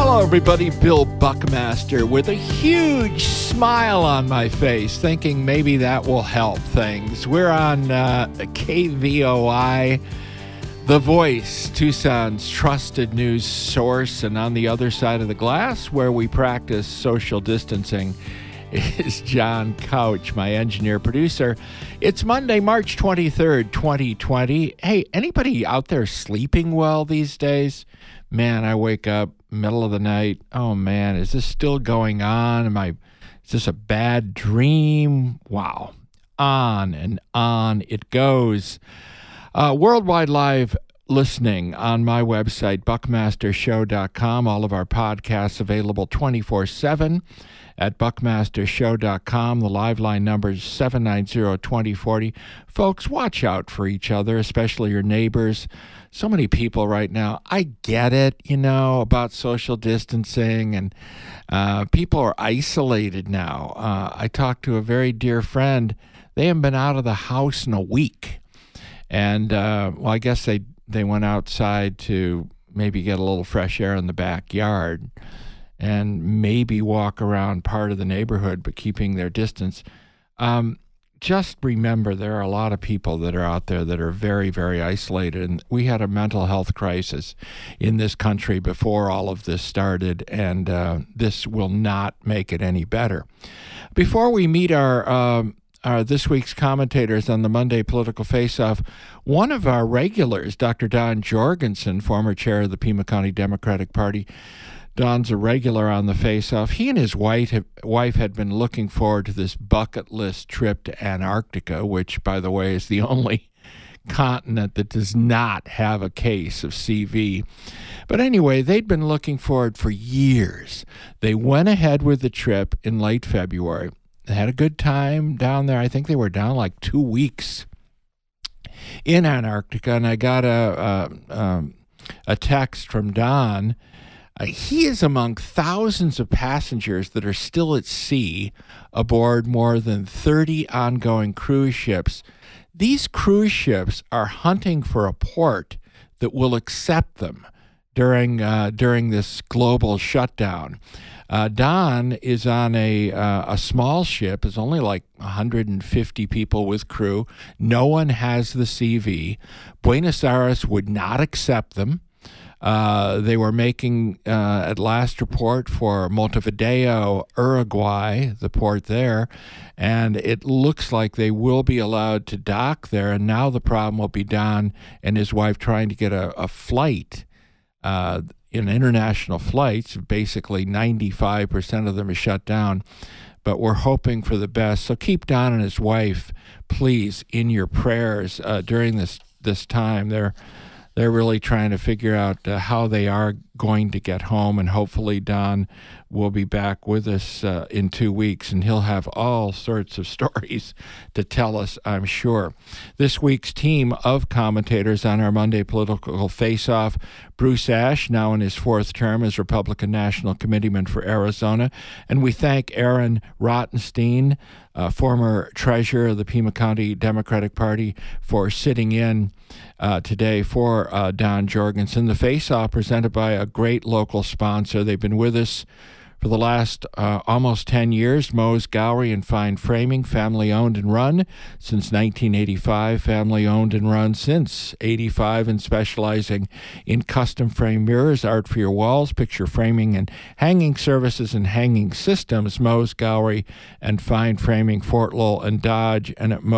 Hello, everybody. Bill Buckmaster with a huge smile on my face, thinking maybe that will help things. We're on KVOI, The Voice, Tucson's trusted news source, and on the other side of the glass, where we practice social distancing, is John Couch, my engineer-producer. It's Monday, March 23rd, 2020. Hey, anybody out there sleeping well these days? Man, I wake up middle of the night. Oh, man, is this still going on? Is this a bad dream? Wow. On and on it goes. Worldwide live listening on my website, buckmastershow.com. All of our podcasts available 24/7 at buckmastershow.com. The live line number is 790-2040. Folks, watch out for each other, especially your neighbors. So many people right now, I get it, about social distancing, and people are isolated now. I talked to a very dear friend. They haven't been out of the house in a week. And, I guess they went outside to maybe get a little fresh air in the backyard and maybe walk around part of the neighborhood, but keeping their distance. Just remember, there are a lot of people that are out there that are very, very isolated. And we had a mental health crisis in this country before all of this started, and this will not make it any better. Before we meet our this week's commentators on the Monday Political Face-Off, one of our regulars, Dr. Don Jorgensen, former chair of the Pima County Democratic Party. Don's a regular on the Face-Off. He and his wife had been looking forward to this bucket list trip to Antarctica, which, by the way, is the only continent that does not have a case of CV. But anyway, they'd been looking forward for years. They went ahead with the trip in late February. They had a good time down there. I think they were down like 2 weeks in Antarctica, and I got a text from Don. He is among thousands of passengers that are still at sea aboard more than 30 ongoing cruise ships. These cruise ships are hunting for a port that will accept them during this global shutdown. Don is on a small ship. It's only like 150 people with crew. No one has the CV. Buenos Aires would not accept them. They were making, at last report, for Montevideo, Uruguay, the port there, and it looks like they will be allowed to dock there. And now the problem will be Don and his wife trying to get a flight, in international flights. Basically, 95% of them are shut down, but we're hoping for the best. So keep Don and his wife, please, in your prayers during this time. They're really trying to figure out how they are going to get home, and hopefully Don will be back with us in 2 weeks, and he'll have all sorts of stories to tell us, I'm sure. This week's team of commentators on our Monday Political Face-Off: Bruce Ash, now in his fourth term as Republican National Committeeman for Arizona, and we thank Aaron Rottenstein, former treasurer of the Pima County Democratic Party, for sitting in today for Don Jorgensen. The Face-Off presented by a great local sponsor. They've been with us for the last almost 10 years. Mose Gallery and Fine Framing, family owned and run since 1985, family owned and run since 85, and specializing in custom frame mirrors, art for your walls, picture framing and hanging services and hanging systems. Mose Gallery and Fine Framing, Fort Lowell and Dodge, and at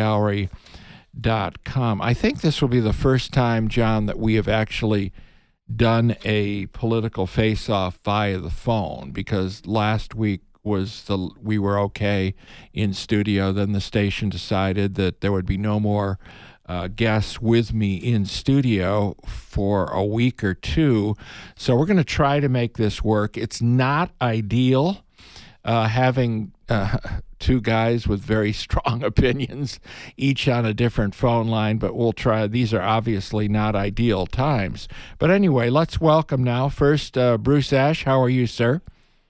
mosegallery.com. I think this will be the first time, John, that we have actually done a political face-off via the phone, because last week we were okay in studio. Then the station decided that there would be no more guests with me in studio for a week or two. So we're going to try to make this work. It's not ideal having two guys with very strong opinions, each on a different phone line, but we'll try. These are obviously not ideal times. But anyway, let's welcome now first Bruce Ash. How are you, sir?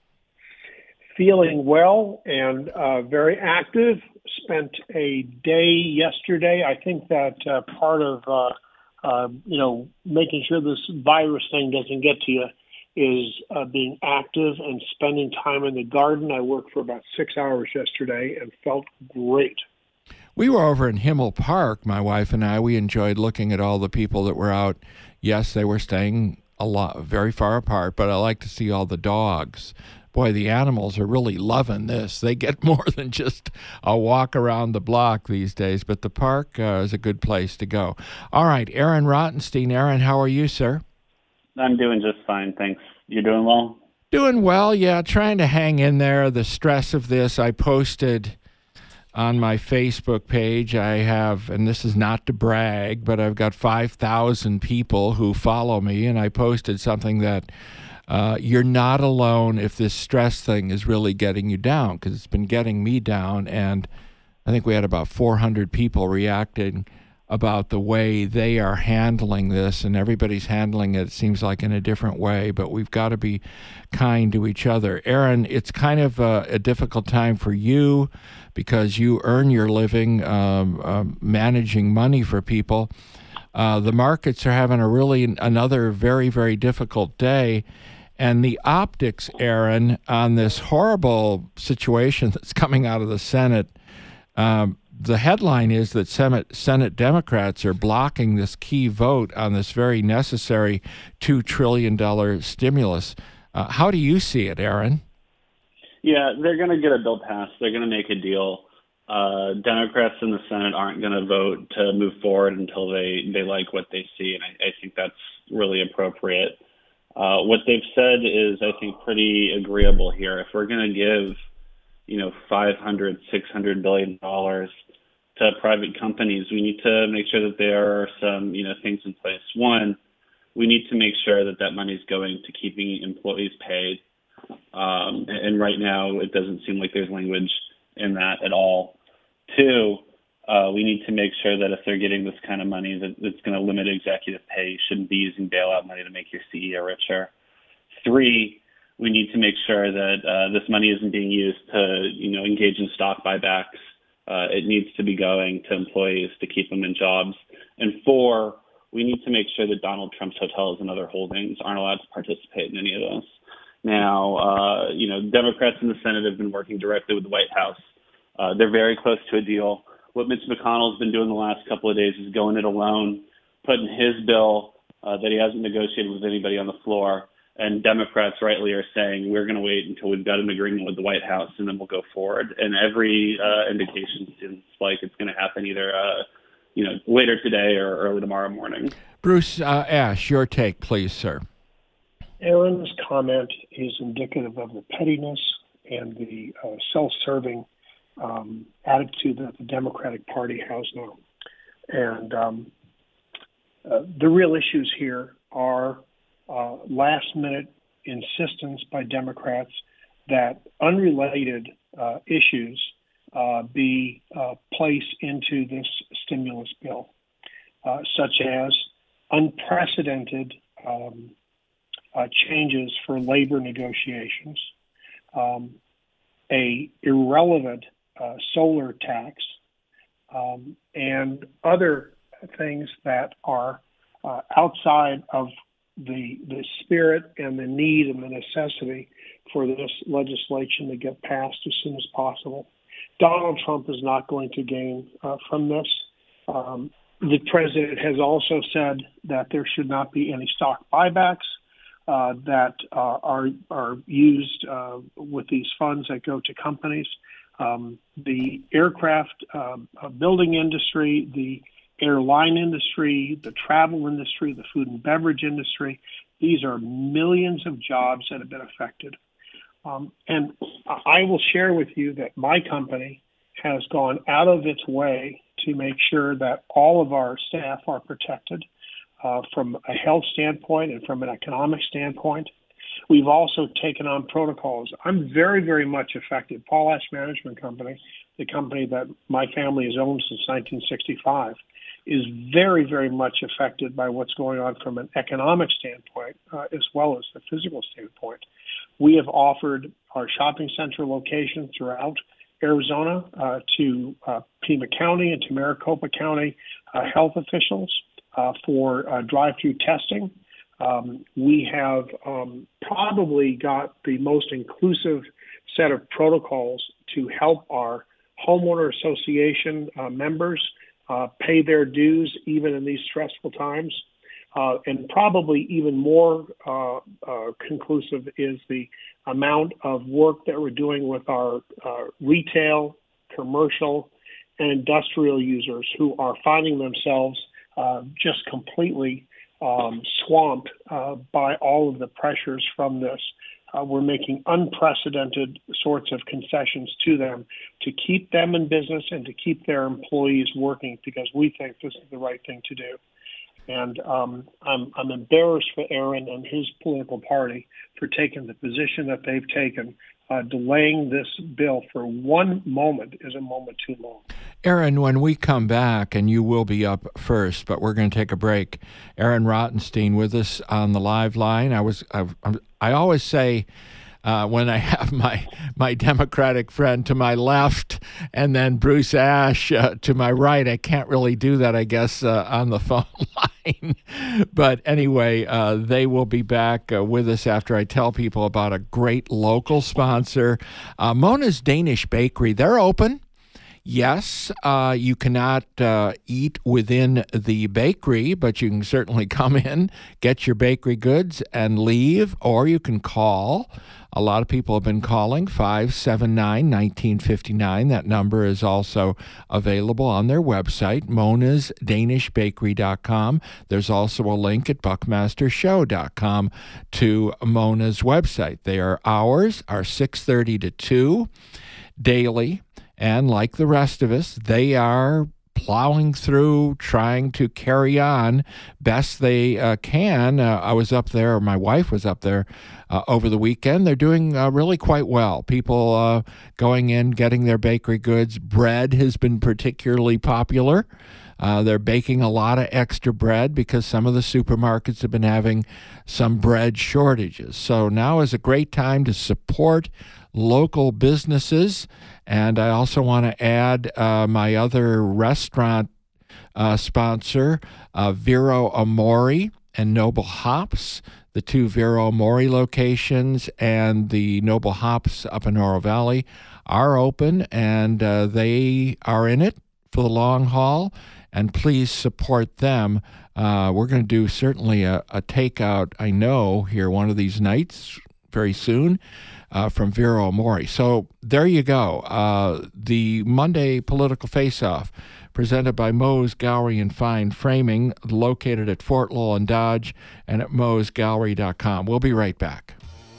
Feeling well and very active. Spent a day yesterday. I think that part of, making sure this virus thing doesn't get to you is being active and spending time in the garden. I worked for about 6 hours yesterday and felt great. We were over in Himmel Park, my wife and I. We enjoyed looking at all the people that were out. Yes, they were staying very far apart, but I like to see all the dogs. Boy, the animals are really loving this. They get more than just a walk around the block these days, but the park is a good place to go. All right, Aaron Rottenstein. Aaron, how are you, sir? I'm doing just fine, thanks. You doing well? Doing well, yeah. Trying to hang in there. The stress of this, I posted on my Facebook page. I have, and this is not to brag, but I've got 5,000 people who follow me, and I posted something that you're not alone if this stress thing is really getting you down, because it's been getting me down, and I think we had about 400 people reacting about the way they are handling this, and everybody's handling it seems like in a different way, but we've got to be kind to each other. Aaron, it's kind of a difficult time for you because you earn your living managing money for people. The markets are having another very, very difficult day. And the optics, Aaron, on this horrible situation that's coming out of the Senate, the headline is that Senate Democrats are blocking this key vote on this very necessary $2 trillion stimulus. How do you see it, Aaron? Yeah, they're going to get a bill passed. They're going to make a deal. Democrats in the Senate aren't going to vote to move forward until they like what they see, and I think that's really appropriate. What they've said is, I think, pretty agreeable here. If we're going to give, $500, $600 billion to private companies, we need to make sure that there are some, things in place. One, we need to make sure that that money is going to keeping employees paid. And right now, it doesn't seem like there's language in that at all. Two, we need to make sure that if they're getting this kind of money that's going to limit executive pay, you shouldn't be using bailout money to make your CEO richer. Three, we need to make sure that this money isn't being used to, engage in stock buybacks. It needs to be going to employees to keep them in jobs. And four, we need to make sure that Donald Trump's hotels and other holdings aren't allowed to participate in any of this. Now, Democrats in the Senate have been working directly with the White House. They're very close to a deal. What Mitch McConnell's been doing the last couple of days is going it alone, putting his bill that he hasn't negotiated with anybody on the floor. And Democrats rightly are saying, we're going to wait until we've got an agreement with the White House, and then we'll go forward. And every indication seems like it's going to happen either, later today or early tomorrow morning. Bruce Ash, your take, please, sir. Aaron's comment is indicative of the pettiness and the self-serving attitude that the Democratic Party has now. And the real issues here are last-minute insistence by Democrats that unrelated issues be placed into this stimulus bill, such as unprecedented changes for labor negotiations, a irrelevant solar tax, and other things that are outside of the spirit and the need and the necessity for this legislation to get passed as soon as possible. Donald Trump is not going to gain from this. The president has also said that there should not be any stock buybacks that are used with these funds that go to companies. The aircraft building industry, the airline industry, the travel industry, the food and beverage industry, these are millions of jobs that have been affected. And I will share with you that my company has gone out of its way to make sure that all of our staff are protected from a health standpoint and from an economic standpoint. We've also taken on protocols. I'm very, very much affected. Paul Ash Management Company, the company that my family has owned since 1965, is very, very much affected by what's going on from an economic standpoint as well as the physical standpoint. We have offered our shopping center locations throughout Arizona to Pima County and to Maricopa County health officials for drive-through testing. We have probably got the most inclusive set of protocols to help our homeowner association members pay their dues even in these stressful times. And probably even more conclusive is the amount of work that we're doing with our retail, commercial, and industrial users who are finding themselves just completely swamped by all of the pressures from this. We're making unprecedented sorts of concessions to them to keep them in business and to keep their employees working, because we think this is the right thing to do. And I'm embarrassed for Aaron and his political party for taking the position that they've taken. Delaying this bill for one moment is a moment too long. Aaron, when we come back, and you will be up first, but we're going to take a break. Aaron Rottenstein with us on the live line. I always say when I have my Democratic friend to my left and then Bruce Ash to my right, I can't really do that, I guess, on the phone line. But anyway, they will be back with us after I tell people about a great local sponsor, Mona's Danish Bakery. They're open. Yes, you cannot eat within the bakery, but you can certainly come in, get your bakery goods, and leave, or you can call. A lot of people have been calling, 579-1959. That number is also available on their website, monasdanishbakery.com. There's also a link at buckmastershow.com to Mona's website. Their hours are 6:30 to 2 daily. And like the rest of us, they are plowing through, trying to carry on best they can. I was up there, or my wife was up there over the weekend. They're doing really quite well. People going in, getting their bakery goods. Bread has been particularly popular. They're baking a lot of extra bread because some of the supermarkets have been having some bread shortages. So now is a great time to support local businesses. And I also want to add my other restaurant sponsor, Vero Amore and Noble Hops. The two Vero Amore locations and the Noble Hops up in Oro Valley are open, and they are in it for the long haul. And please support them. We're going to do certainly a takeout, I know, here one of these nights very soon. From Vero Amore. So there you go. The Monday Political Face-Off, presented by Moe's Gallery and Fine Framing, located at Fort Lowell and Dodge and at moesgallery.com. We'll be right back.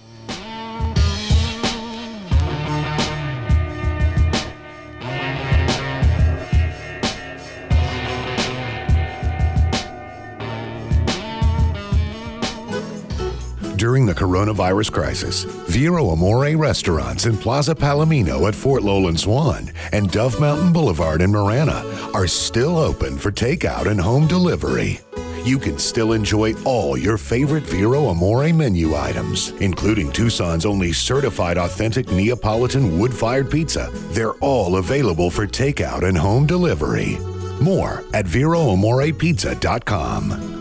During the coronavirus crisis, Vero Amore restaurants in Plaza Palomino at Fort Lowell and Swan and Dove Mountain Boulevard in Marana are still open for takeout and home delivery. You can still enjoy all your favorite Vero Amore menu items, including Tucson's only certified authentic Neapolitan wood-fired pizza. They're all available for takeout and home delivery. More at VeroAmorePizza.com.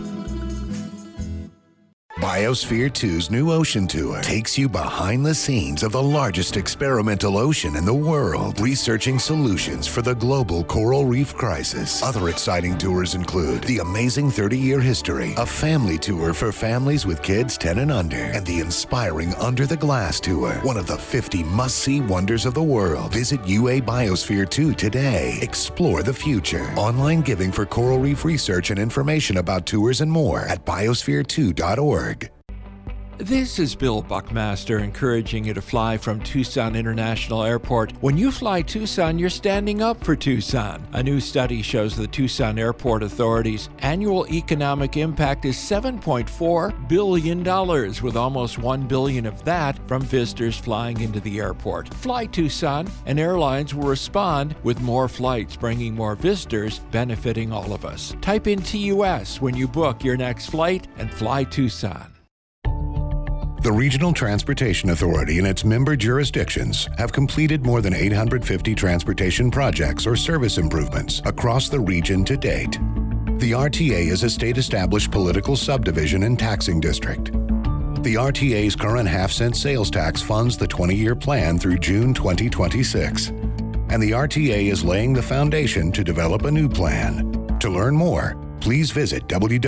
Biosphere 2's new ocean tour takes you behind the scenes of the largest experimental ocean in the world, researching solutions for the global coral reef crisis. Other exciting tours include the amazing 30-year history, a family tour for families with kids 10 and under, and the inspiring Under the Glass tour, one of the 50 must-see wonders of the world. Visit UA Biosphere 2 today. Explore the future. Online giving for coral reef research and information about tours and more at biosphere2.org. This is Bill Buckmaster encouraging you to fly from Tucson International Airport. When you fly Tucson, you're standing up for Tucson. A new study shows the Tucson Airport Authority's annual economic impact is $7.4 billion, with almost $1 billion of that from visitors flying into the airport. Fly Tucson, and airlines will respond with more flights, bringing more visitors, benefiting all of us. Type in TUS when you book your next flight and fly Tucson. The Regional Transportation Authority and its member jurisdictions have completed more than 850 transportation projects or service improvements across the region to date. The RTA is a state-established political subdivision and taxing district. The RTA's current half-cent sales tax funds the 20-year plan through June 2026. And the RTA is laying the foundation to develop a new plan. To learn more, please visit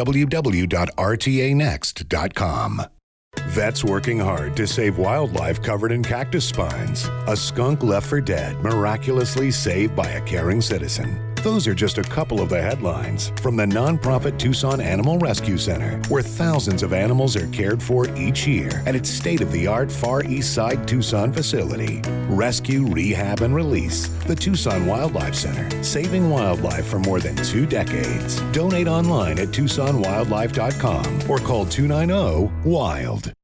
www.rtanext.com. Vets working hard to save wildlife covered in cactus spines. A skunk left for dead, miraculously saved by a caring citizen. Those are just a couple of the headlines from the nonprofit Tucson Animal Rescue Center, where thousands of animals are cared for each year at its state-of-the-art Far East Side Tucson facility. Rescue, rehab, and release. The Tucson Wildlife Center, saving wildlife for more than 2 decades. Donate online at TucsonWildlife.com or call 290-WILD.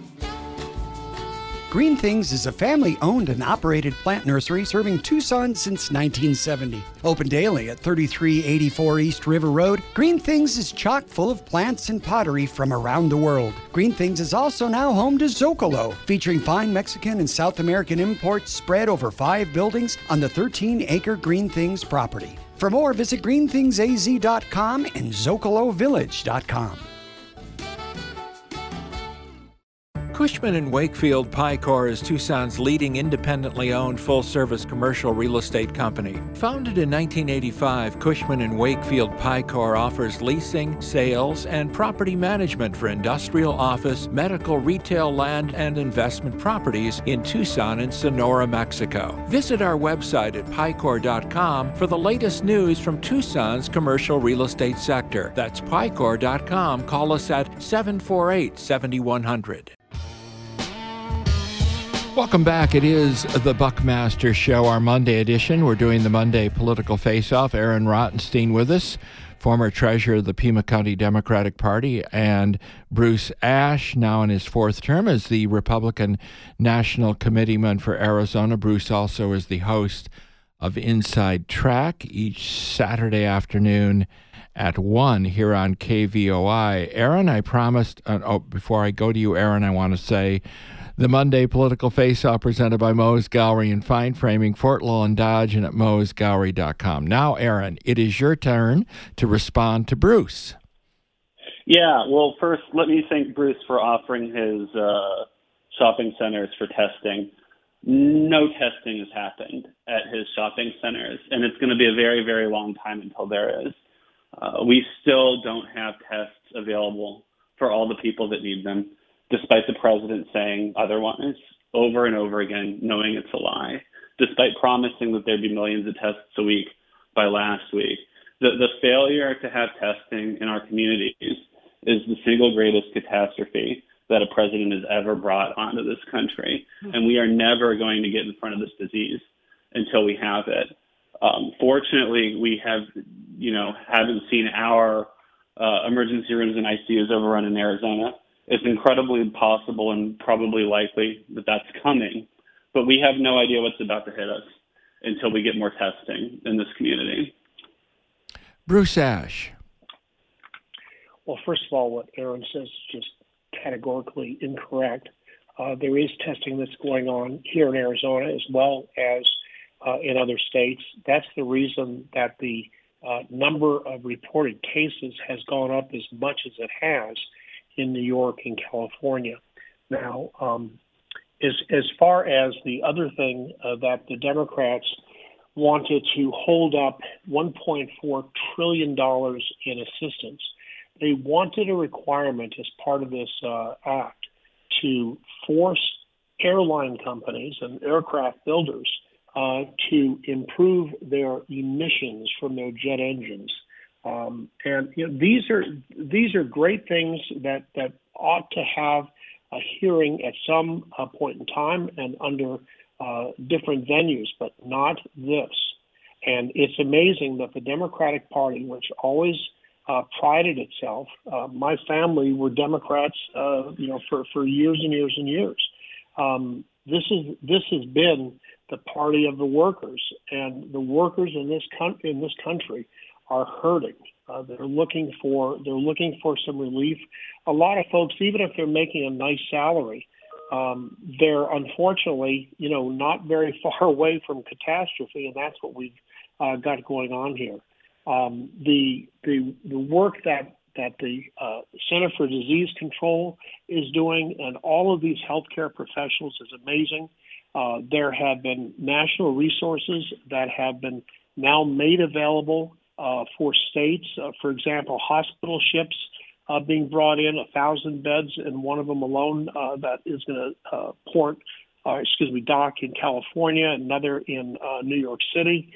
Green Things is a family-owned and operated plant nursery serving Tucson since 1970. Open daily at 3384 East River Road, Green Things is chock full of plants and pottery from around the world. Green Things is also now home to Zocalo, featuring fine Mexican and South American imports spread over 5 buildings on the 13-acre Green Things property. For more, visit greenthingsaz.com and zocalovillage.com. Cushman & Wakefield Picor is Tucson's leading independently owned full-service commercial real estate company. Founded in 1985, Cushman & Wakefield Picor offers leasing, sales, and property management for industrial, office, medical, retail, land, and investment properties in Tucson and Sonora, Mexico. Visit our website at picor.com for the latest news from Tucson's commercial real estate sector. That's picor.com. Call us at 748-7100. Welcome back. It is the Buckmaster Show, our Monday edition. We're doing the Monday Political Face-Off. Aaron Rottenstein with us, former treasurer of the Pima County Democratic Party, and Bruce Ash, now in his 4th term as the Republican National Committeeman for Arizona. Bruce also is the host of Inside Track each Saturday afternoon at 1 here on KVOI. Aaron, I promised, before I go to you, Aaron, I want to say, the Monday Political Face-Off presented by Moe's Gallery and Fine Framing, Fort Lawn Dodge, and at moesgallery.com. Now, Aaron, it is your turn to respond to Bruce. Yeah, well, first, let me thank Bruce for offering his shopping centers for testing. No testing has happened at his shopping centers, and it's going to be a very, very long time until there is. We still don't have tests available for all the people that need them, despite the president saying otherwise over and over again, knowing it's a lie, despite promising that there'd be millions of tests a week by last week. The failure to have testing in our communities is the single greatest catastrophe that a president has ever brought onto this country. And we are never going to get in front of this disease until we have it. Fortunately, we haven't seen our emergency rooms and ICUs overrun in Arizona. It's incredibly possible and probably likely that that's coming, but we have no idea what's about to hit us until we get more testing in this community. Bruce Ash. Well, first of all, what Aaron says is just categorically incorrect. There is testing that's going on here in Arizona as well as in other states. That's the reason that the number of reported cases has gone up as much as it has in New York and California. Now, as far as the other thing that the Democrats wanted to hold up $1.4 trillion in assistance, they wanted a requirement as part of this act to force airline companies and aircraft builders to improve their emissions from their jet engines. These are great things that ought to have a hearing at some point in time and under different venues, but not this. And it's amazing that the Democratic Party, which always prided itself, my family were Democrats, for years and years and years. This has been the party of the workers, and the workers in this country are hurting. They're looking for some relief. A lot of folks, even if they're making a nice salary, they're unfortunately, not very far away from catastrophe, and that's what we've got going on here. The work that the Center for Disease Control is doing, and all of these healthcare professionals, is amazing. There have been national resources that have been now made available for states. For example, hospital ships being brought in, 1,000 beds in one of them alone that is going to dock in California, another in New York City.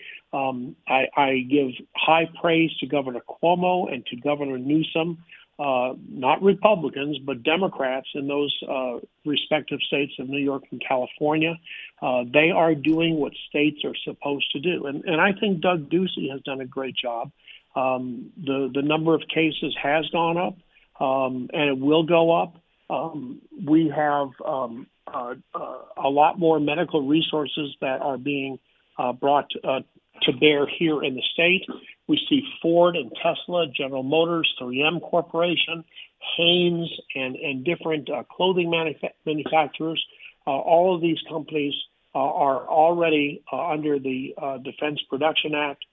I give high praise to Governor Cuomo and to Governor Newsom, not Republicans, but Democrats in those respective states of New York and California. They are doing what states are supposed to do. And I think Doug Ducey has done a great job. The number of cases has gone up, and it will go up. We have a lot more medical resources that are being brought to bear here in the state. We see Ford and Tesla, General Motors, 3M Corporation, Hanes, and different clothing manufacturers. All of these companies are already under the Defense Production Act,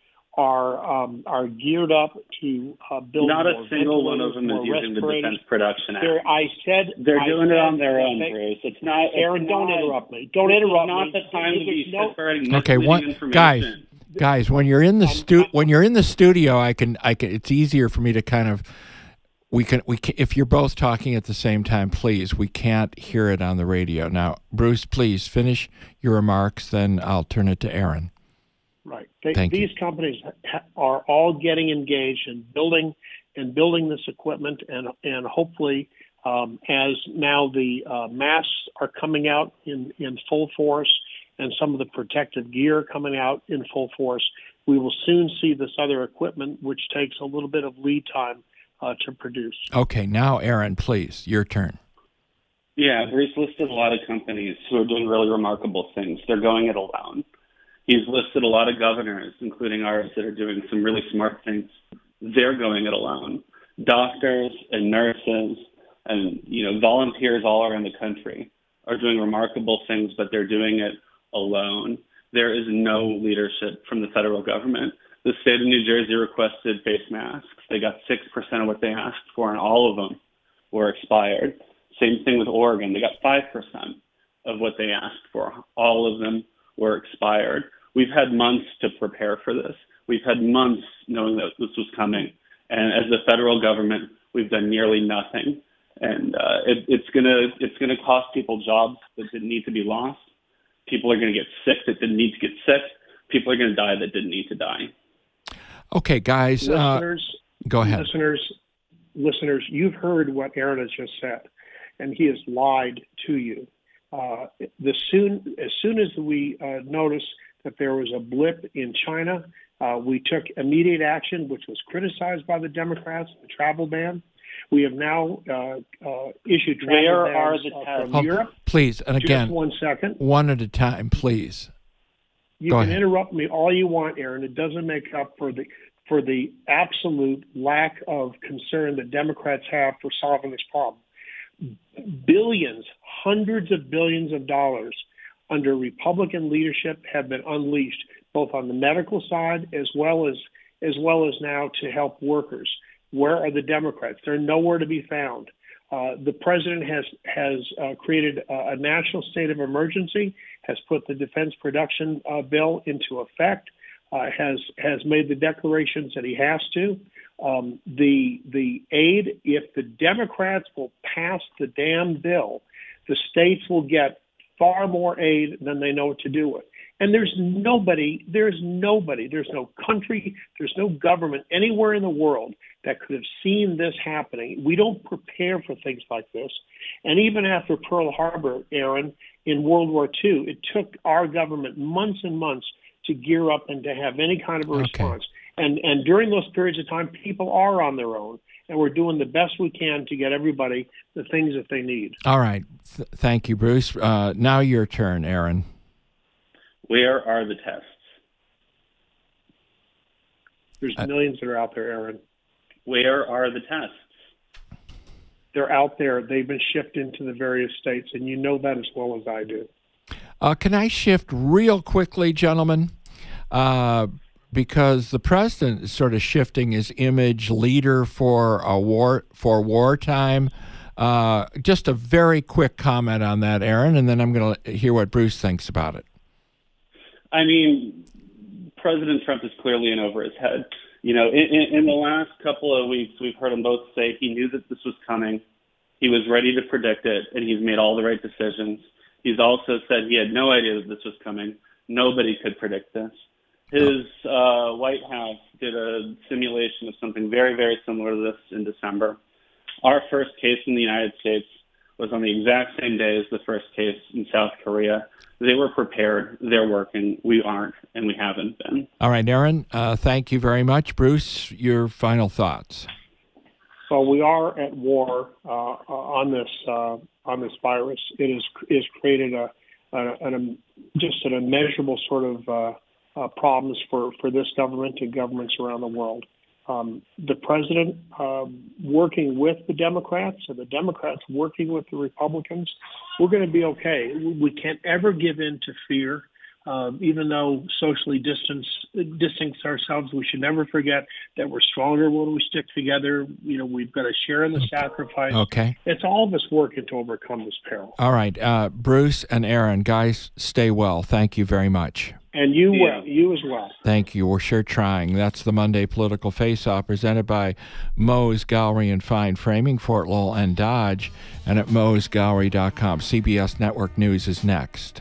are geared up to build. Not a single one of them is using the Defense Production Act. They're doing it on their own, Bruce. It's not. Aaron, don't interrupt me. Don't interrupt me. Not the time to be separating information. Guys, when you're in the studio, I can. It's easier for me to kind of. We can. If you're both talking at the same time, please. We can't hear it on the radio now. Bruce, please finish your remarks. Then I'll turn it to Aaron. Right. These companies are all getting engaged in building this equipment, and hopefully, as now the masks are coming out in full force, and some of the protective gear coming out in full force, we will soon see this other equipment, which takes a little bit of lead time to produce. Okay, now Aaron, please, your turn. Yeah, Bruce listed a lot of companies who are doing really remarkable things. They're going it alone. He's listed a lot of governors, including ours, that are doing some really smart things. They're going it alone. Doctors and nurses and volunteers all around the country are doing remarkable things, but they're doing it alone. There is no leadership from the federal government. The state of New Jersey requested face masks. They got 6% of what they asked for, and all of them were expired. Same thing with Oregon. They got 5% of what they asked for. All of them were expired. We've had months to prepare for this. We've had months knowing that this was coming. And as the federal government, we've done nearly nothing. And it's gonna cost people jobs that didn't need to be lost. People are going to get sick that didn't need to get sick. People are going to die that didn't need to die. Okay, guys. Go ahead. Listeners, you've heard what Aaron has just said, and he has lied to you. As soon as we noticed that there was a blip in China, we took immediate action, which was criticized by the Democrats, the travel ban. We have now issued travel bans from Europe. Please, and again, just 1 second. One at a time, please. You can interrupt me all you want, Aaron. It doesn't make up for the absolute lack of concern that Democrats have for solving this problem. Billions, hundreds of billions of dollars under Republican leadership have been unleashed, both on the medical side as well as now to help workers. Where are the Democrats? They're nowhere to be found. The president has created a national state of emergency, has put the Defense Production Bill into effect, has made the declarations that he has to. The aid, if the Democrats will pass the damn bill, the states will get far more aid than they know what to do with. And there's no country, there's no government anywhere in the world that could have seen this happening. We don't prepare for things like this. And even after Pearl Harbor, Aaron, in World War II, it took our government months and months to gear up and to have any kind of a response. And during those periods of time, people are on their own, and we're doing the best we can to get everybody the things that they need. All right. Thank you, Bruce. Now your turn, Aaron. Where are the tests? There's millions that are out there, Aaron. Where are the tests? They're out there. They've been shipped into the various states, and you know that as well as I do. Can I shift real quickly, gentlemen? because the president is sort of shifting his image, leader for wartime. Just a very quick comment on that, Aaron, and then I'm going to hear what Bruce thinks about it. I mean, President Trump is clearly in over his head. You know, in the last couple of weeks, we've heard him both say he knew that this was coming. He was ready to predict it, and he's made all the right decisions. He's also said he had no idea that this was coming. Nobody could predict this. His White House did a simulation of something very, very similar to this in December. Our first case in the United States was on the exact same day as the first case in South Korea. They were prepared. They're working. We aren't, and we haven't been. All right, Aaron, thank you very much. Bruce, your final thoughts. Well, we are at war on this virus. It has created just an immeasurable sort of problems for this government and governments around the world. The president working with the Democrats and the Democrats working with the Republicans, we're going to be okay. We can't ever give in to fear. Even though socially distance ourselves, we should never forget that we're stronger when we stick together. You know, we've got to share in the sacrifice. Okay. It's all of us working to overcome this peril. All right. Bruce and Aaron, guys, stay well. Thank you very much. And you as well. Thank you. We're sure trying. That's the Monday Political Face-Off presented by Moe's Gallery and Fine Framing, Fort Lowell and Dodge, and at moesgallery.com. CBS Network News is next.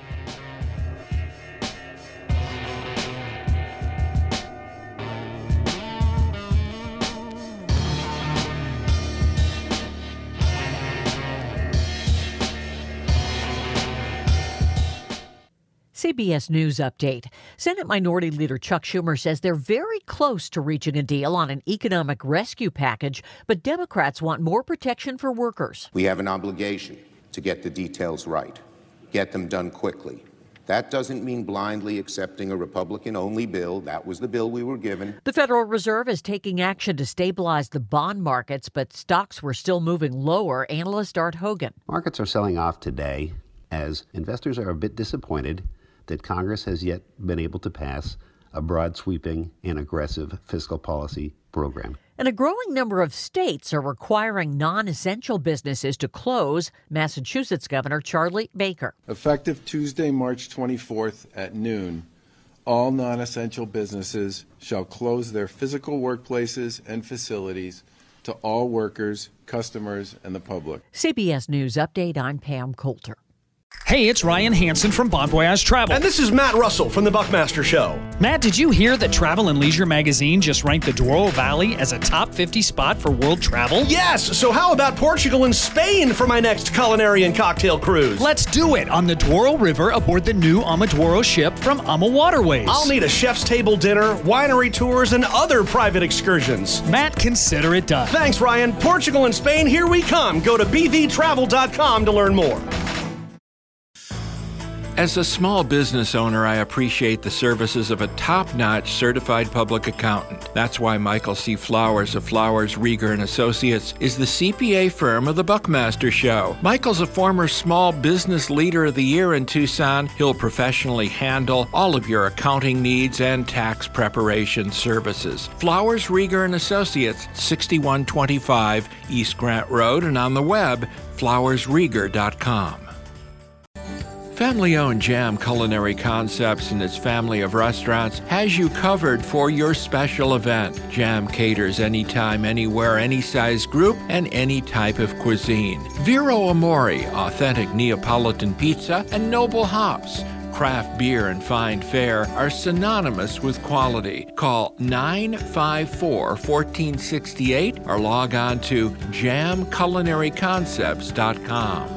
CBS News Update. Senate Minority Leader Chuck Schumer says they're very close to reaching a deal on an economic rescue package, but Democrats want more protection for workers. We have an obligation to get the details right, get them done quickly. That doesn't mean blindly accepting a Republican-only bill. That was the bill we were given. The Federal Reserve is taking action to stabilize the bond markets, but stocks were still moving lower. Analyst Art Hogan. Markets are selling off today as investors are a bit disappointed that Congress has yet been able to pass a broad, sweeping, and aggressive fiscal policy program. And a growing number of states are requiring non-essential businesses to close. Massachusetts Governor Charlie Baker. Effective Tuesday, March 24th at noon, all non-essential businesses shall close their physical workplaces and facilities to all workers, customers, and the public. CBS News Update, I'm Pam Coulter. Hey, it's Ryan Hansen from Bon Voyage Travel. And this is Matt Russell from the Buckmaster Show. Matt, did you hear that Travel + Leisure magazine just ranked the Douro Valley as a top 50 spot for world travel? Yes, so how about Portugal and Spain for my next culinary and cocktail cruise? Let's do it on the Douro River aboard the new Amadoro ship from Ama Waterways. I'll need a chef's table dinner, winery tours, and other private excursions. Matt, consider it done. Thanks, Ryan. Portugal and Spain, here we come. Go to bvtravel.com to learn more. As a small business owner, I appreciate the services of a top-notch certified public accountant. That's why Michael C. Flowers of Flowers, Rieger & Associates is the CPA firm of the Buckmaster Show. Michael's a former Small Business Leader of the Year in Tucson. He'll professionally handle all of your accounting needs and tax preparation services. Flowers, Rieger & Associates, 6125 East Grant Road, and on the web, flowersrieger.com. Family-owned Jam Culinary Concepts and its family of restaurants has you covered for your special event. Jam caters anytime, anywhere, any size group, and any type of cuisine. Vero Amore, authentic Neapolitan pizza, and Noble Hops, craft beer and fine fare are synonymous with quality. Call 954-1468 or log on to jamculinaryconcepts.com.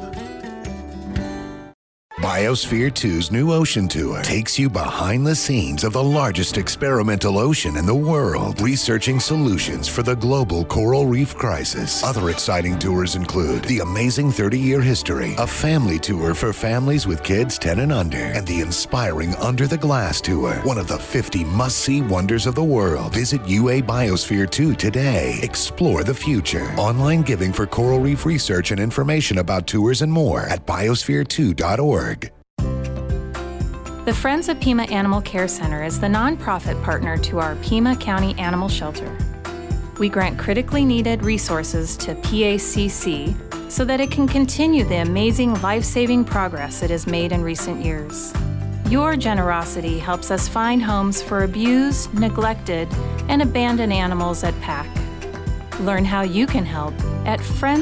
Biosphere 2's new ocean tour takes you behind the scenes of the largest experimental ocean in the world, researching solutions for the global coral reef crisis. Other exciting tours include the amazing 30-year history, a family tour for families with kids 10 and under, and the inspiring Under the Glass tour, one of the 50 must-see wonders of the world. Visit UA Biosphere 2 today. Explore the future. Online giving for coral reef research and information about tours and more at biosphere2.org. The Friends of Pima Animal Care Center is the nonprofit partner to our Pima County Animal Shelter. We grant critically needed resources to PACC so that it can continue the amazing life-saving progress it has made in recent years. Your generosity helps us find homes for abused, neglected, and abandoned animals at PAC. Learn how you can help at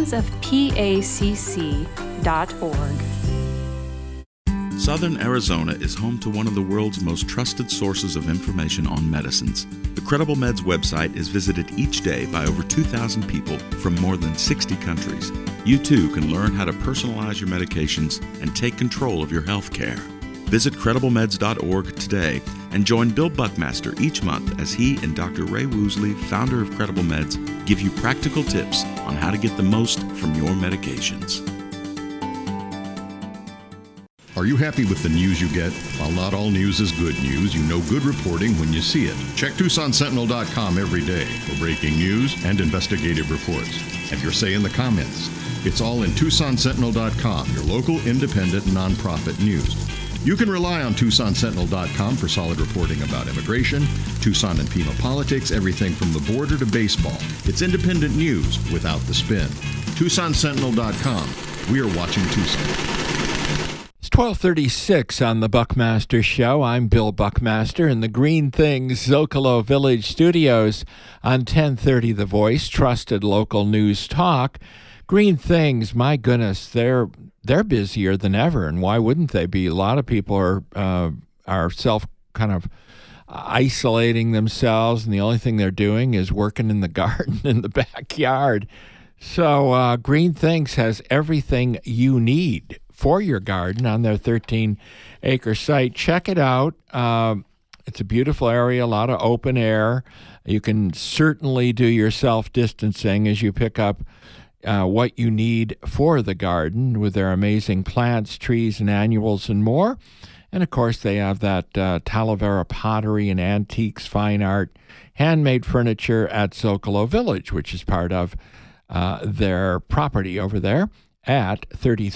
friendsofpacc.org. Southern Arizona is home to one of the world's most trusted sources of information on medicines. The Credible Meds website is visited each day by over 2,000 people from more than 60 countries. You too can learn how to personalize your medications and take control of your health care. Visit CredibleMeds.org today and join Bill Buckmaster each month as he and Dr. Ray Woosley, founder of Credible Meds, give you practical tips on how to get the most from your medications. Are you happy with the news you get? While not all news is good news, you know good reporting when you see it. Check TucsonSentinel.com every day for breaking news and investigative reports. Have your say in the comments. It's all in TucsonSentinel.com, your local independent nonprofit news. You can rely on TucsonSentinel.com for solid reporting about immigration, Tucson and Pima politics, everything from the border to baseball. It's independent news without the spin. TucsonSentinel.com. We are watching Tucson. It's 12:36 on the Buckmaster Show. I'm Bill Buckmaster in the Green Things Zocalo Village Studios on 1030 The Voice, trusted local news talk. Green Things, my goodness, they're busier than ever, and why wouldn't they be? A lot of people are self kind of isolating themselves, and the only thing they're doing is working in the garden in the backyard. So Green Things has everything you need for your garden on their 13-acre site. Check it out. It's a beautiful area, a lot of open air. You can certainly do your self-distancing as you pick up what you need for the garden with their amazing plants, trees, and annuals and more. And, of course, they have that Talavera pottery and antiques, fine art, handmade furniture at Zocalo Village, which is part of their property over there at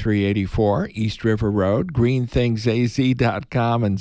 3384 East River Road. GreenThingsAZ.com and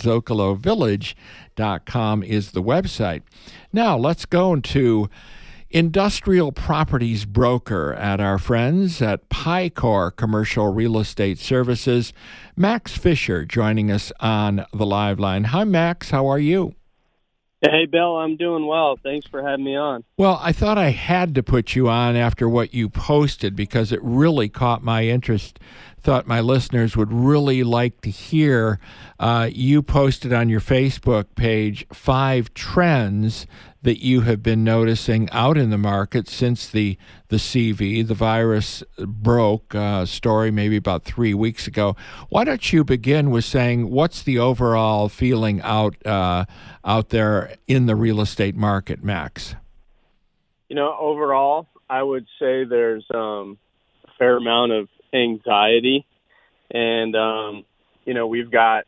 ZocaloVillage.com is the website. Now, let's go to Industrial Properties Broker at our friends at Picor Commercial Real Estate Services. Max Fisher joining us on the live line. Hi, Max. How are you? Hey, Bill. I'm doing well. Thanks for having me on. Well, I thought I had to put you on after what you posted because it really caught my interest. Thought my listeners would really like to hear. You posted on your Facebook page 5 trends that you have been noticing out in the market since the CV, the virus broke story maybe about 3 weeks ago. Why don't you begin with saying what's the overall feeling out there in the real estate market, Max? You know, overall, I would say there's a fair amount of anxiety, and we've got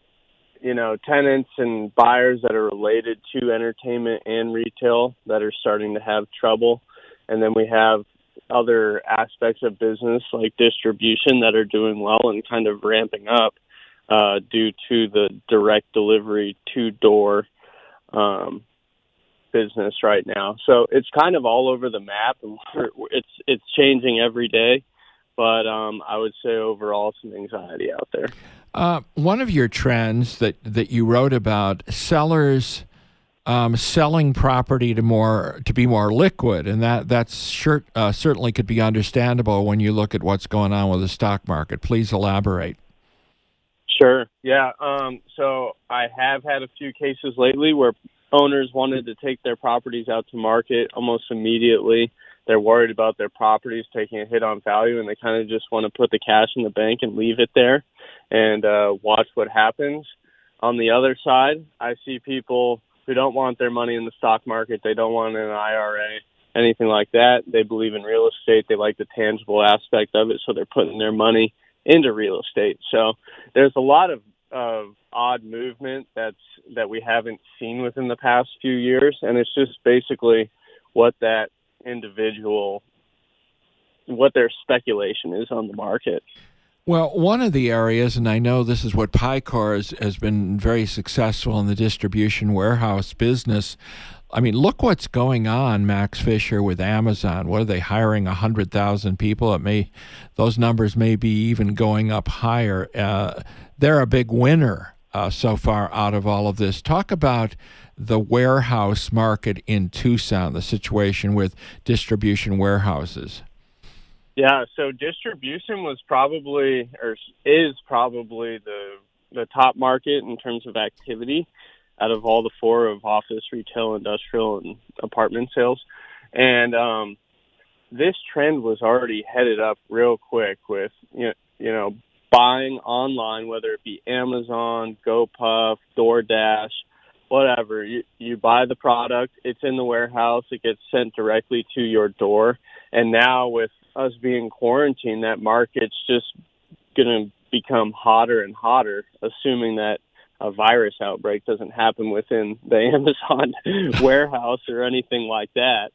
tenants and buyers that are related to entertainment and retail that are starting to have trouble. And then we have other aspects of business like distribution that are doing well and kind of ramping up due to the direct delivery to-door business right now. So it's kind of all over the map, and it's changing every day. But I would say overall some anxiety out there. One of your trends that you wrote about, sellers selling property to be more liquid, and that's certainly could be understandable when you look at what's going on with the stock market. Please elaborate. Sure. Yeah. So I have had a few cases lately where owners wanted to take their properties out to market almost immediately. They're worried about their properties taking a hit on value, and they kind of just want to put the cash in the bank and leave it there and watch what happens. On the other side, I see people who don't want their money in the stock market. They don't want an IRA, anything like that. They believe in real estate. They like the tangible aspect of it, so they're putting their money into real estate. So there's a lot of odd movement that we haven't seen within the past few years, and it's just basically what that individual, what their speculation is on the market. Well, one of the areas, and I know this is what Picor has been very successful in the distribution warehouse business. I mean, look what's going on, Max Fisher, with Amazon. What are they hiring 100,000 people? Those numbers may be even going up higher. They're a big winner so far out of all of this. Talk about the warehouse market in Tucson, the situation with distribution warehouses. Yeah, so distribution was probably, or is probably, the top market in terms of activity out of all the four of office, retail, industrial, and apartment sales. And this trend was already headed up real quick with, you know, buying online, whether it be Amazon, GoPuff, DoorDash, whatever. You buy the product, it's in the warehouse, it gets sent directly to your door. And now with us being quarantined, that market's just going to become hotter and hotter, assuming that a virus outbreak doesn't happen within the Amazon warehouse or anything like that.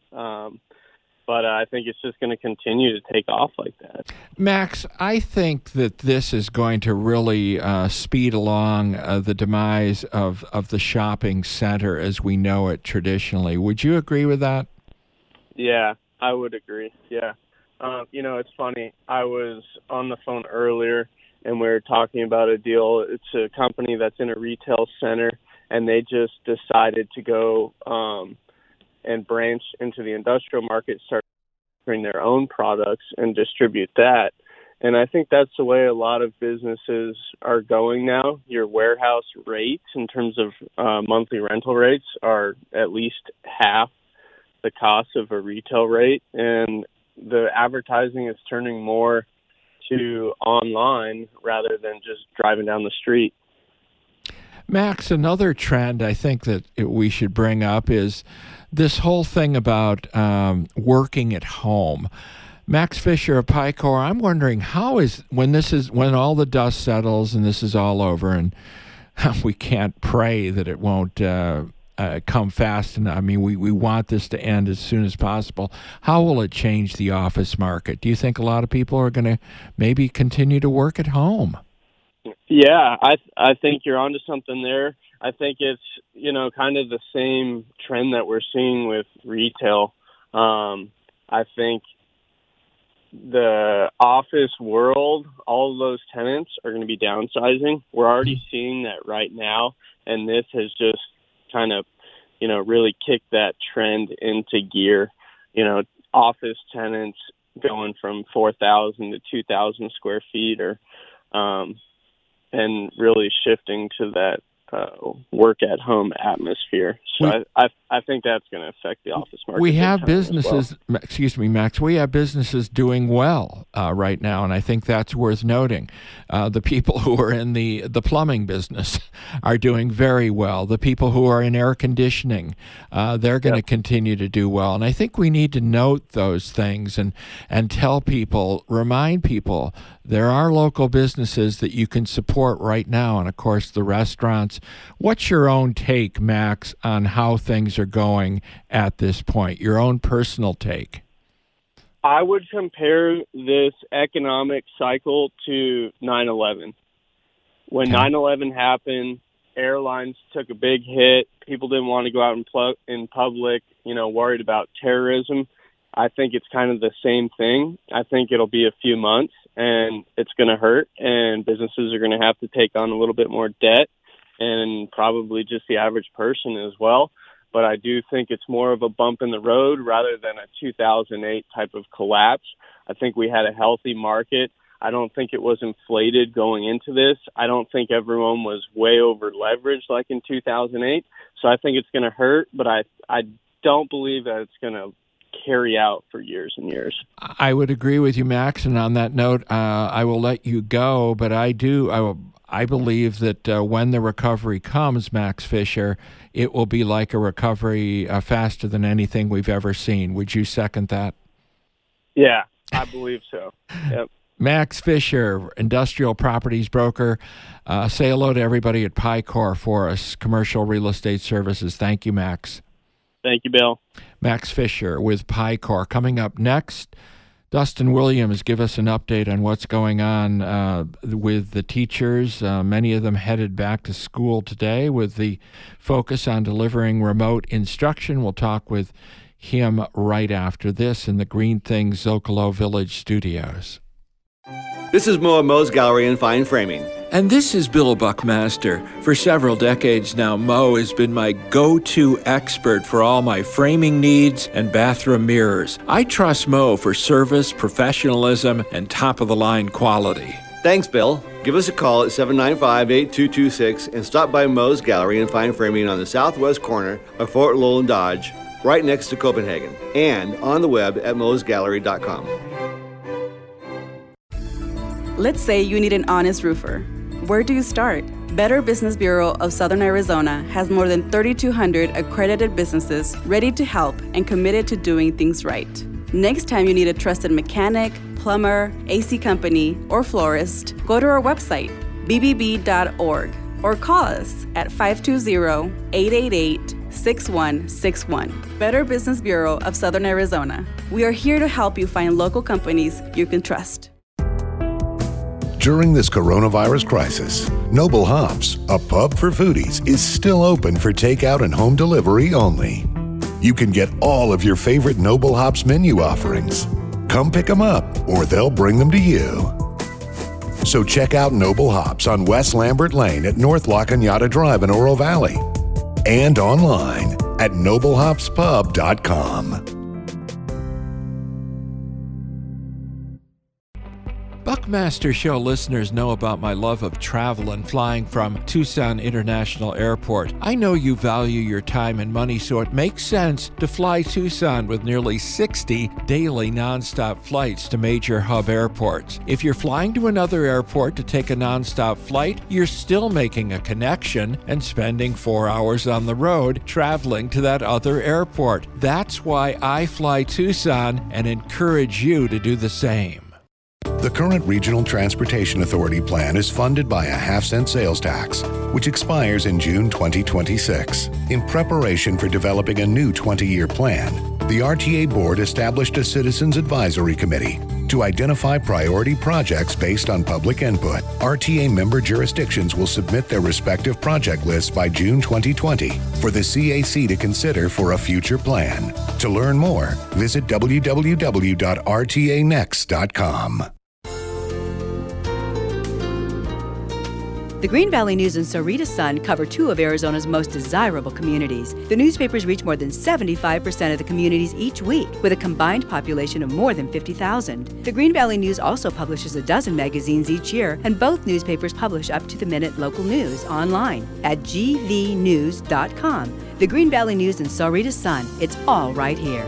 But I think it's just going to continue to take off like that. Max, I think that this is going to really speed along the demise of the shopping center as we know it traditionally. Would you agree with that? Yeah, I would agree. Yeah. You know, it's funny. I was on the phone earlier, and we were talking about a deal. It's a company that's in a retail center, and they just decided to go and branch into the industrial market, start bring their own products and distribute that. And I think that's the way a lot of businesses are going now. Your warehouse rates in terms of monthly rental rates are at least half the cost of a retail rate, and the advertising is turning more to online rather than just driving down the street. Max, another trend I think that we should bring up is this whole thing about working at home. Max Fisher of Picor, I'm wondering when all the dust settles and this is all over, and we can't pray that it won't come fast enough. I mean, we want this to end as soon as possible. How will it change the office market? Do you think a lot of people are going to maybe continue to work at home? Yeah, I think you're onto something there. I think it's, you know, kind of the same trend that we're seeing with retail. I think the office world, all of those tenants are going to be downsizing. We're already seeing that right now, and this has just kind of, you know, really kicked that trend into gear. You know, office tenants going from 4,000 to 2,000 square feet, or and really shifting to that work at home atmosphere. So I think that's going to affect the office market. We have businesses, excuse me, Max, we have businesses doing well right now, and I think that's worth noting. The people who are in the plumbing business are doing very well. The people who are in air conditioning, they're going to continue to do well. And I think we need to note those things and tell people, remind people, there are local businesses that you can support right now, and of course the restaurants. What's your own take, Max, on how things are going at this point? Your own personal take? I would compare this economic cycle to 9/11. When 9/11 happened, airlines took a big hit. People didn't want to go out in public, you know, worried about terrorism. I think it's kind of the same thing. I think it'll be a few months, and it's going to hurt, and businesses are going to have to take on a little bit more debt, and probably just the average person as well. But I do think it's more of a bump in the road rather than a 2008 type of collapse. I think we had a healthy market. I don't think it was inflated going into this. I don't think everyone was way over leveraged like in 2008. So I think it's going to hurt, but I don't believe that it's going to carry out for years and years. I would agree with you, Max. And on that note, I will let you go, but I believe that when the recovery comes, Max Fisher, it will be like a recovery faster than anything we've ever seen. Would you second that? Yeah, I believe so. Yep. Max Fisher, industrial properties broker. Say hello to everybody at Picor for us, Commercial Real Estate Services. Thank you, Max. Thank you, Bill. Max Fisher with Picor. Coming up next, Dustin Williams, give us an update on what's going on with the teachers. Many of them headed back to school today with the focus on delivering remote instruction. We'll talk with him right after this in the Green Things Zocalo Village studios. This is Mo at Mo's Gallery and Fine Framing. And this is Bill Buckmaster. For several decades now, Mo has been my go-to expert for all my framing needs and bathroom mirrors. I trust Mo for service, professionalism, and top-of-the-line quality. Thanks, Bill. Give us a call at 795-8226 and stop by Mo's Gallery and Fine Framing on the southwest corner of Fort Lowell and Dodge, right next to Copenhagen, and on the web at mosgallery.com. Let's say you need an honest roofer. Where do you start? Better Business Bureau of Southern Arizona has more than 3,200 accredited businesses ready to help and committed to doing things right. Next time you need a trusted mechanic, plumber, AC company, or florist, go to our website, bbb.org, or call us at 520-888-6161. Better Business Bureau of Southern Arizona. We are here to help you find local companies you can trust. During this coronavirus crisis, Noble Hops, a pub for foodies, is still open for takeout and home delivery only. You can get all of your favorite Noble Hops menu offerings. Come pick them up, or they'll bring them to you. So check out Noble Hops on West Lambert Lane at North La Cañada Drive in Oro Valley, and online at noblehopspub.com. Buckmaster Show listeners know about my love of travel and flying from Tucson International Airport. I know you value your time and money, so it makes sense to fly Tucson with nearly 60 daily nonstop flights to major hub airports. If you're flying to another airport to take a nonstop flight, you're still making a connection and spending 4 hours on the road traveling to that other airport. That's why I fly Tucson and encourage you to do the same. The current Regional Transportation Authority plan is funded by a half-cent sales tax, which expires in June 2026. In preparation for developing a new 20-year plan, the RTA Board established a Citizens Advisory Committee to identify priority projects based on public input. RTA member jurisdictions will submit their respective project lists by June 2020 for the CAC to consider for a future plan. To learn more, visit www.rtanext.com. The Green Valley News and Sahuarita Sun cover two of Arizona's most desirable communities. The newspapers reach more than 75% of the communities each week, with a combined population of more than 50,000. The Green Valley News also publishes a dozen magazines each year, and both newspapers publish up-to-the-minute local news online at gvnews.com. The Green Valley News and Sahuarita Sun, it's all right here.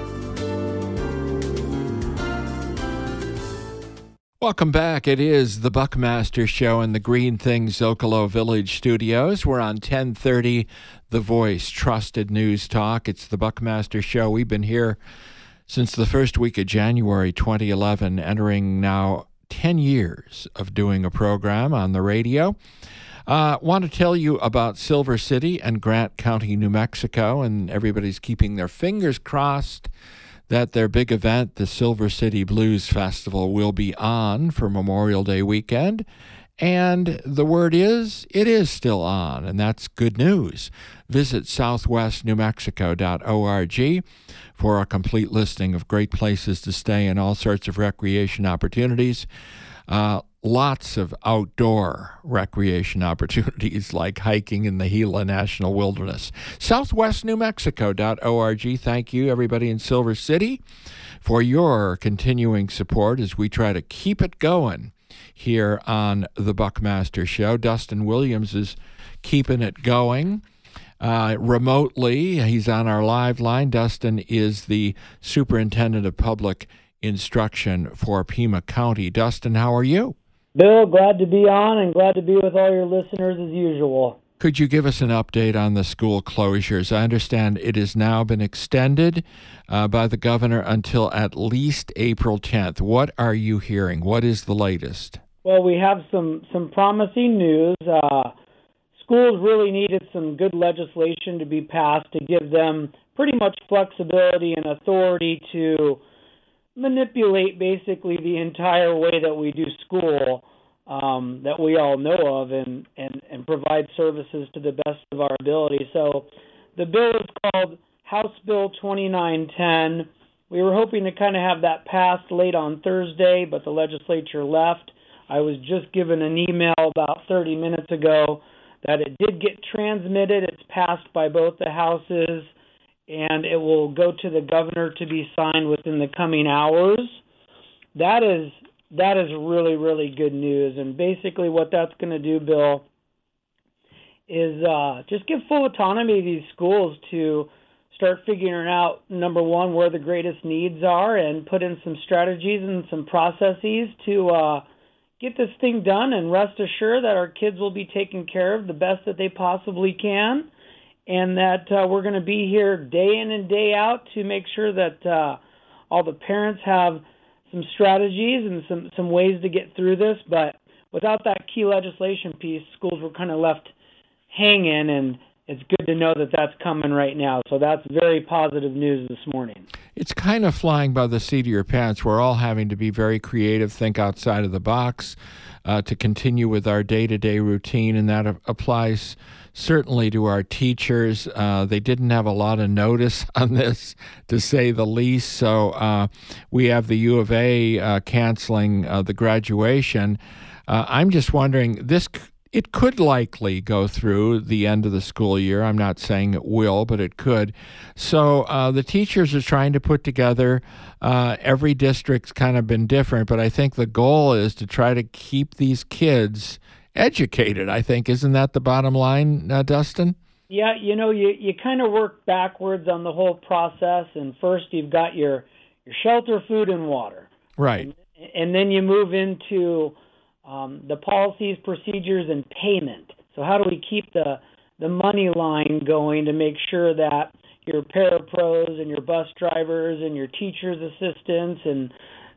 Welcome back. It is the Buckmaster Show in the Green Things Zocalo Village studios. We're on 1030 The Voice, Trusted News Talk. It's the Buckmaster Show. We've been here since the first week of January 2011, entering now 10 years of doing a program on the radio. Want to tell you about Silver City and Grant County, New Mexico, and everybody's keeping their fingers crossed that their big event, the Silver City Blues Festival, will be on for Memorial Day weekend. And the word is, it is still on, and that's good news. Visit southwestnewmexico.org for a complete listing of great places to stay and all sorts of recreation opportunities. Lots of outdoor recreation opportunities like hiking in the Gila National Wilderness. southwestnewmexico.org. Thank you, everybody in Silver City, for your continuing support as we try to keep it going here on the Buckmaster Show. Dustin Williams is keeping it going remotely. He's on our live line. Dustin is the Superintendent of Public Instruction for Pima County. Dustin, how are you? Bill, glad to be on and glad to be with all your listeners as usual. Could you give us an update on the school closures? I understand it has now been extended by the governor until at least April 10th. What are you hearing? What is the latest? Well, we have some promising news. Schools really needed some good legislation to be passed to give them pretty much flexibility and authority to manipulate basically the entire way that we do school that we all know of and provide services to the best of our ability. So the bill is called House Bill 2910. We were hoping to kind of have that passed late on Thursday, but the legislature left. I was just given an email about 30 minutes ago that it did get transmitted. It's passed by both the houses, and it will go to the governor to be signed within the coming hours. That is really, really good news. And basically what that's going to do, Bill, is just give full autonomy to these schools to start figuring out, number one, where the greatest needs are and put in some strategies and some processes to get this thing done, and rest assured that our kids will be taken care of the best that they possibly can, and that we're going to be here day in and day out to make sure that all the parents have some strategies and some ways to get through this. But without that key legislation piece, schools were kind of left hanging, and it's good to know that that's coming right now. So that's very positive news this morning. It's kind of flying by the seat of your pants. We're all having to be very creative, think outside of the box to continue with our day-to-day routine, and that applies certainly to our teachers. They didn't have a lot of notice on this, to say the least. So we have the U of A canceling the graduation. I'm just wondering, it could likely go through the end of the school year. I'm not saying it will, but it could. So the teachers are trying to put together, every district's kind of been different, but I think the goal is to try to keep these kids educated, I think. Isn't that the bottom line, Dustin? Yeah, you kind of work backwards on the whole process, and first you've got your shelter, food, and water. Right. And then you move into the policies, procedures, and payment. So how do we keep the money line going to make sure that your parapros and your bus drivers and your teachers' assistants and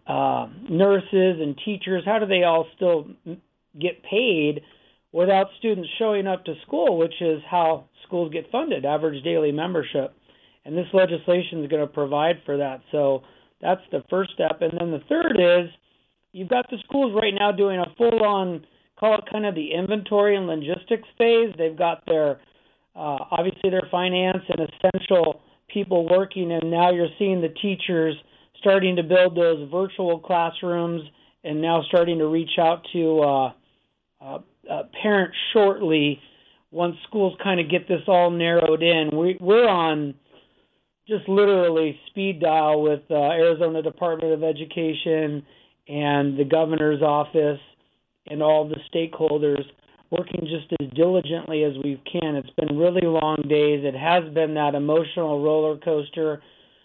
nurses and teachers, how do they all still get paid without students showing up to school, which is how schools get funded, average daily membership. And this legislation is going to provide for that. So that's the first step. And then the third is, you've got the schools right now doing a full-on, call it kind of the inventory and logistics phase. They've got their, obviously their finance and essential people working, and now you're seeing the teachers starting to build those virtual classrooms and now starting to reach out to parents shortly once schools kind of get this all narrowed in. We're on just literally speed dial with Arizona Department of Education and the governor's office and all the stakeholders working just as diligently as we can. It's been really long days. It has been that emotional roller coaster.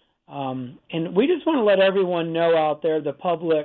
And we just want to let everyone know out there, the public,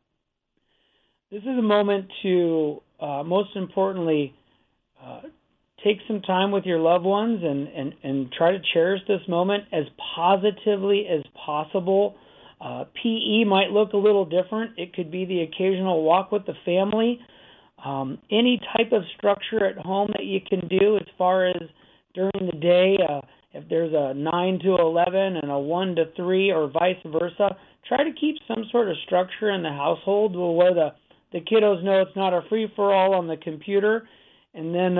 this is a moment to, most importantly, take some time with your loved ones and try to cherish this moment as positively as possible. PE might look a little different. It could be the occasional walk with the family. Any type of structure at home that you can do as far as during the day, if there's a 9 to 11 and a 1 to 3 or vice versa, try to keep some sort of structure in the household where the kiddos know it's not a free-for-all on the computer. And then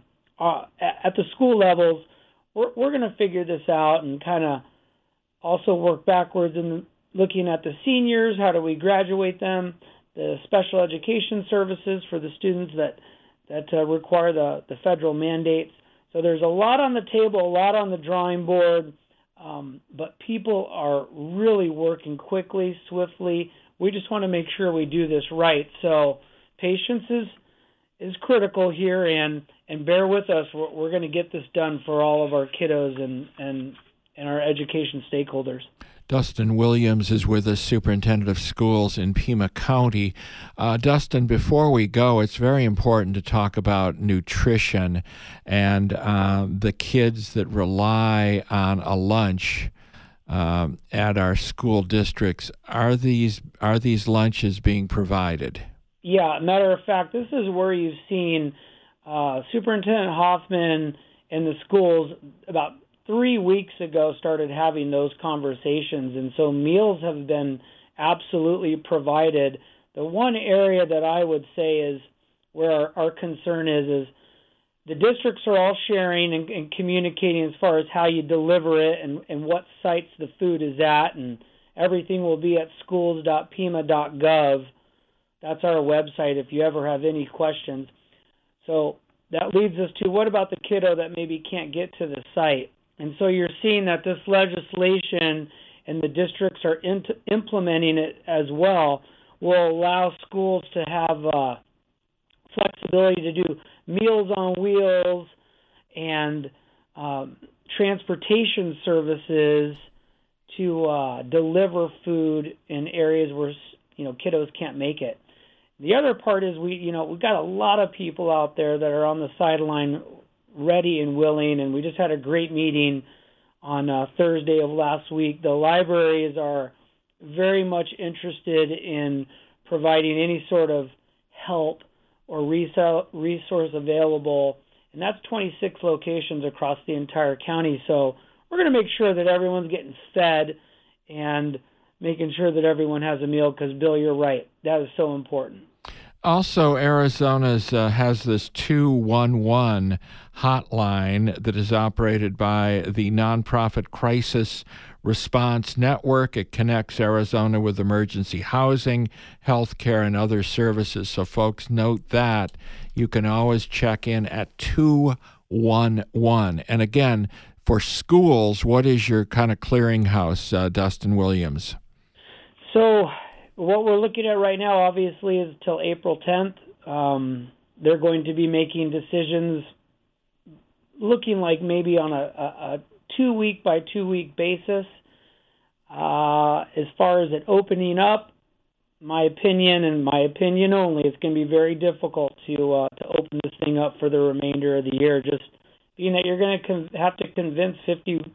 at the school levels, we're going to figure this out and kind of also work backwards in looking at the seniors. How do we graduate them? The special education services for the students that require the federal mandates. So there's a lot on the table, a lot on the drawing board, but people are really working quickly, swiftly. We just want to make sure we do this right. So patience is critical here, and bear with us. We're going to get this done for all of our kiddos and our education stakeholders. Dustin Williams is with us, Superintendent of Schools in Pima County. Dustin, before we go, it's very important to talk about nutrition and the kids that rely on a lunch at our school districts. Are these lunches being provided? Yeah, matter of fact, this is where you've seen Superintendent Hoffman and the schools about 3 weeks ago started having those conversations, and so meals have been absolutely provided. The one area that I would say is where our concern is the districts are all sharing and communicating as far as how you deliver it and what sites the food is at, and everything will be at schools.pima.gov. That's our website if you ever have any questions. So that leads us to, what about the kiddo that maybe can't get to the site? And so you're seeing that this legislation, and the districts are implementing it as well, will allow schools to have flexibility to do Meals on Wheels and transportation services to deliver food in areas where kiddos can't make it. The other part is we've got a lot of people out there that are on the sideline ready and willing, and we just had a great meeting on Thursday of last week. The libraries are very much interested in providing any sort of help or resource available, and that's 26 locations across the entire county. So we're going to make sure that everyone's getting fed and making sure that everyone has a meal, because, Bill, you're right. That is so important. Also, Arizona's has this 211 hotline that is operated by the nonprofit Crisis Response Network. It connects Arizona with emergency housing, health care, and other services. So folks, note that. You can always check in at 211. And again, for schools, what is your kind of clearinghouse, Dustin Williams? So what we're looking at right now, obviously, is till April 10th. They're going to be making decisions looking like maybe on a 2-week by 2-week basis. As far as it opening up, my opinion and my opinion only, it's going to be very difficult to open this thing up for the remainder of the year, just being that you're going to have to convince 51%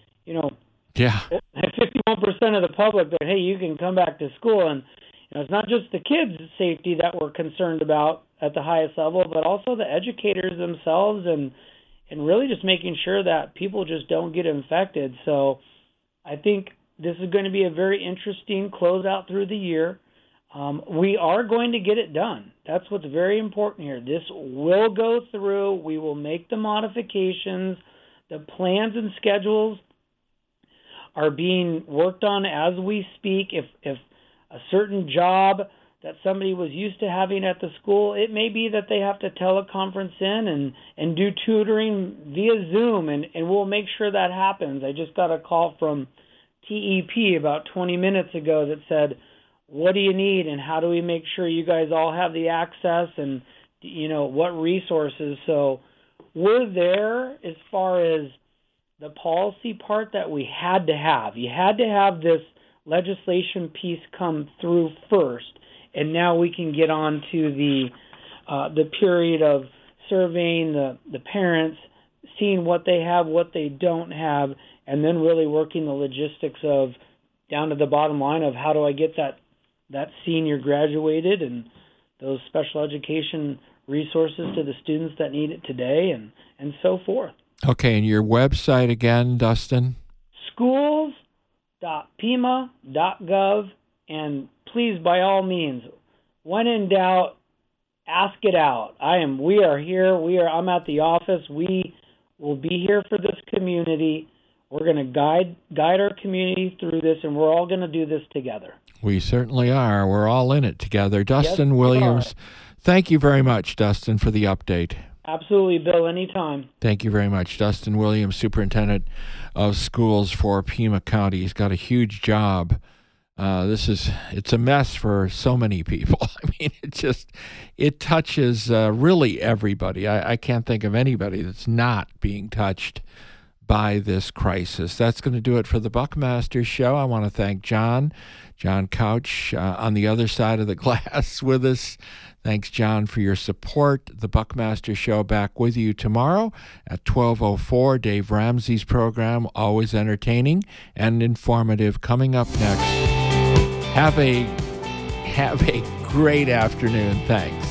of the public that, hey, you can come back to school. And it's not just the kids' safety that we're concerned about at the highest level, but also the educators themselves and really just making sure that people just don't get infected. So I think this is going to be a very interesting closeout through the year. We are going to get it done. That's what's very important here. This will go through. We will make the modifications. The plans and schedules are being worked on as we speak. If a certain job that somebody was used to having at the school, it may be that they have to teleconference in and do tutoring via Zoom, and we'll make sure that happens. I just got a call from TEP about 20 minutes ago that said, what do you need and how do we make sure you guys all have the access and, what resources? So we're there as far as the policy part that we had to have. You had to have this legislation piece come through first, and now we can get on to the period of surveying the parents, seeing what they have, what they don't have, and then really working the logistics of down to the bottom line of how do I get that senior graduated and those special education resources to the students that need it today and so forth. Okay, and your website again, Dustin? Schools.pima.gov, and please, by all means, when in doubt, ask it out. We are here. I'm at the office. We will be here for this community. We're going to guide our community through this, and we're all going to do this together. We certainly are. We're all in it together. Dustin Williams, thank you very much, Dustin, for the update. Absolutely, Bill, anytime. Thank you very much. Dustin Williams, Superintendent of Schools for Pima County. He's got a huge job. It's a mess for so many people. I mean, it touches really everybody. I can't think of anybody that's not being touched by this crisis. That's going to do it for the Buckmaster Show. I want to thank John Couch on the other side of the glass with us. Thanks, John, for your support. The Buckmaster Show back with you tomorrow at 12:04. Dave Ramsey's program, always entertaining and informative, coming up next. Have a great afternoon. Thanks.